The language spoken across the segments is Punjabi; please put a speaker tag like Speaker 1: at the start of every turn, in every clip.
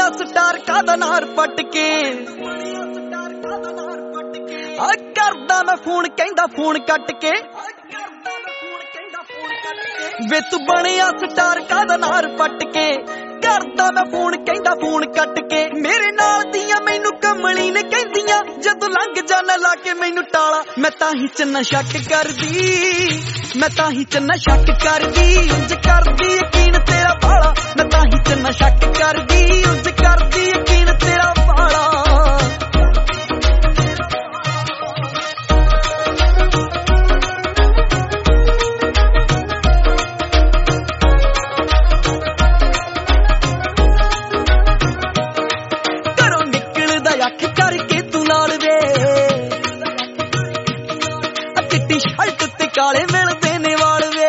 Speaker 1: ਬਣਿਆ ਸਟਾਰ ਕਾਦਾ ਨਾਰ ਪੱਟ ਕੇ ਕਰਦਾ ਮੈਂ ਫੋਨ ਕਹਿੰਦਾ ਫੋਨ ਕੱਟ ਕੇ ਵੇ ਤੂੰ ਬਣਿਆ ਸਟਾਰ ਕਾਦਾ ਨਾਰ ਪੱਟ ਕੇ ਕਰਦਾ ਮੈਂ ਫੋਨ ਕਹਿੰਦਾ ਫੋਨ ਕੱਟ ਕੇ ਮੇਰੇ ਨਾਲ ਦੀਆਂ ਮੈਨੂੰ ਕਮਲੀ ਨੇ ਕਹਿੰਦੀਆਂ ਜਦੋਂ ਲੰਘ ਜਾਣਾ ਲਾ ਕੇ ਮੈਨੂੰ ਟਾਲਾ ਮੈਂ ਤਾਂ ਹੀ ਚੰਨਾ ਸ਼ੱਕ ਕਰਦੀ ਮੈਂ ਤਾਂ ਹੀ ਚੰਨਾ ਸ਼ੱਕ ਕਰਦੀ ਉਂਝ ਕਰਦੀ ਯਕੀਨ ਤੇਰਾ ਭਾਲਾ ਮੈਂ ਤਾਂ ਹੀ ਚੰਨਾ ਸ਼ੱਕ ਕਰਦੀ ਉਂਝ ਕਰਦੀ ਯਕੀਨ ਤੇਰਾ ਭਾਲਾ ਅੱਖ ਕਰਕੇ ਤੂੰ ਨਾਲ ਵੇ ਚਿੱਟੀ ਸ਼ਰਟ ਤੇ ਕਾਲੇ ਮਿਲਦੇ ਨੇ ਵਾਲ ਵੇ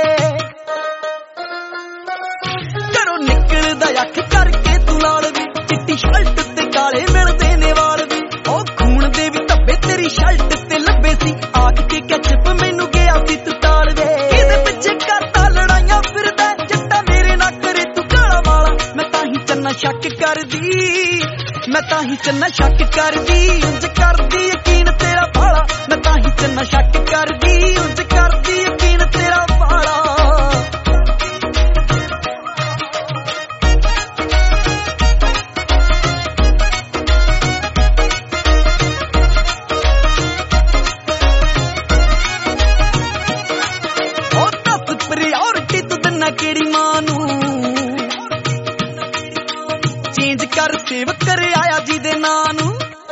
Speaker 1: ਘਰੋਂ ਨਿਕਲਦਾ ਅੱਖ ਕਰਕੇ ਤੂੰ ਨਾਲ ਵੇ ਚਿੱਟੀ ਸ਼ਰਟ ਤੇ ਕਾਲੇ ਮਿਲਦੇ ਨੇ ਵਾਲ ਵੇ ਉਹ ਖੂਨ ਦੇ ਵੀ ਧੱਬੇ ਤੇਰੀ ਸ਼ਰਟ ਤੇ ਲੱਭੇ ਸੀ ਆਖ ਕੇ ਕੈਚਪ ਮੈਨੂੰ ਗਿਆ ਸੀ ਤੂੰ ਤਾਲ ਵੇ ਇਹਦੇ ਪਿੱਛੇ ਕਰਦਾ ਲੜਾਈਆਂ ਫਿਰਦਾ ਜੱਟਾ ਮੇਰੇ ਨਾਲ ਕਰੇ ਤੂੰ ਕਾਲਾ ਵਾਲਾ ਮੈਂ ਤਾਂ ਹੀ ਚੰਨਾ ਸ਼ੱਕ ਕਰਦੀ ਮੈਂ ਤਾਂ ਹੀ ਚੰਨਾ ਸ਼ੱਕ ਕਰਦੀ ਉਂਝ ਕਰਦੀ ਯਕੀਨ ਤੇਰਾ ਭਾਲਾ ਮੈਂ ਤਾਂ ਹੀ ਚੰਨਾ ਸ਼ੱਕ ਕਰਦੀ ਉਂਝ ਕਰਦੀ ਯਕੀਨ ਤੇਰਾ ਭਾਲਾ ਉਹ ਦੱਸ ਪ੍ਰਿਓਰਿਟੀ ਤੂੰ ਦਿੰਨਾ ਕਿਹੜੀ ਮਾਂ ਨੂੰ ਚੇਂਜ ਕਰ ਸੇਵ ਕਰ ਆਇਆ ਜਿਹਦੇ ਨਾਂ ਨੂੰ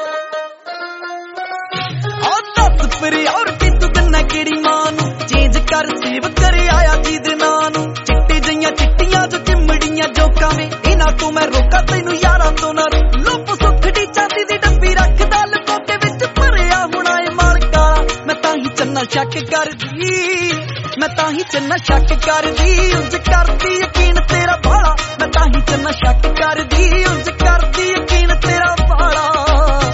Speaker 1: ਉਹ ਦੱਸ ਪ੍ਰਿਓਰਿਟੀ ਤੂੰ ਦਿੰਨਾ ਕਿਹੜੀ ਮਾਂ ਨੂੰ ਚੇਂਜ ਕਰ ਸੇਵ ਕਰ ਆਇਆ ਜਿਹਦੇ ਨਾਂ ਨੂੰ ਚਿੱਟੀ ਜਈਆਂ ਚਿੱਟੀਆਂ ਜੋ ਚਿੰਮੜੀਆਂ ਜੋਕਾਂ ਵੇ ਇਹਨਾਂ ਤੋਂ ਮੈਂ ਰੋਕਾਂ ਤੈਨੂੰ ਯਾਰਾਂ ਤੋਂ ਨਾ ਲੁੱਪ ਸੁੱਖੜੀ ਚਾਂਦੀ ਦੀ ਡੱਬੀ ਰੱਖਦਾ ਲੁਕੋ ਕੇ ਵਿੱਚ ਭਰਿਆ ਹੋਣਾ ਏ ਮਾਲਕਾ ਮੈਂ ਤਾਂ ਹੀ ਚੰਨਾ ਸ਼ੱਕ ਕਰਦੀ ਮੈਂ ਤਾਂ ਹੀ ਚੰਨਾ ਸ਼ੱਕ ਕਰਦੀ ਉਂਝ ਕਰਦੀ ਯਕੀਨ ਤੇਰਾ ਭਾਲਾ ਮੈਂ ਤਾਂ ਹੀ ਚੰਨਾ ਸ਼ੱਕ ਕਰਦੀ ਉਂਝ ਕਰਦੀ ਯਕੀਨ ਤੇਰਾ ਭਾਲਾ